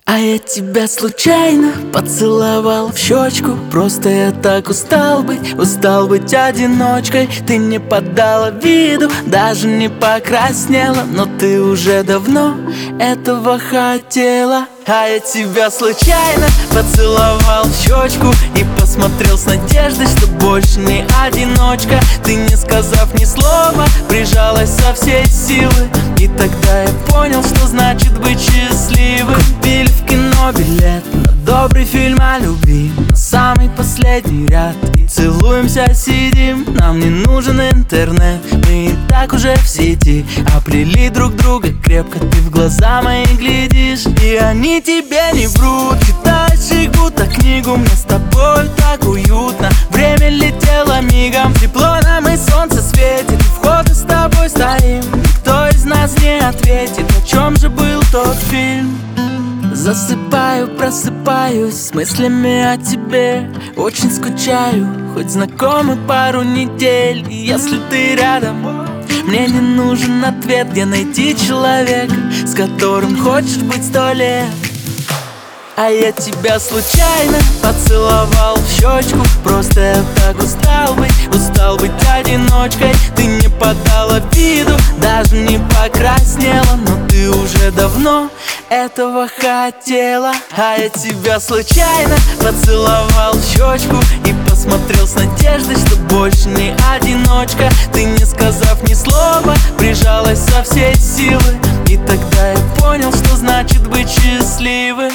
А я тебя случайно поцеловал в щечку. Просто я так устал быть одиночкой. Ты не подала виду, даже не покраснела, но ты уже давно этого хотела. А я тебя случайно поцеловал в щечку и посмотрел с надеждой, что больше не одиночка. Ты, не сказав ни слова, прижалась со всей силы, и тогда я понял, что значит быть счастливым. Купили в кино билет на добрый фильм о любви, на самый последний ряд, и целуемся, сидим. Нам не нужен интернет, мы и так уже в сети. Оплели друг друга крепко, ты в глаза мои глядишь, и они тебе не врут. Читаешь их будто книгу, мне с тобой так уютно. Время летело мигом, тепло нам и солнце светит. У входа с тобой стоим, никто из нас не ответит, о чем же был тот фильм. Засыпаю, просыпаюсь с мыслями о тебе. Очень скучаю, хоть знакомы пару недель. И если ты рядом, мне не нужен ответ. Где найти человека, с которым хочешь быть 100 лет? А я тебя случайно поцеловал в щечку. Просто я так устал быть одиночкой. Ты не подала виду, даже не покраснела, но ты уже давно этого хотела. А я тебя случайно поцеловал в щечку и посмотрел с надеждой, что больше не одиночка. Ты, не сказав ни слова, прижалась со всей силы, и тогда я понял, что значит быть счастливым.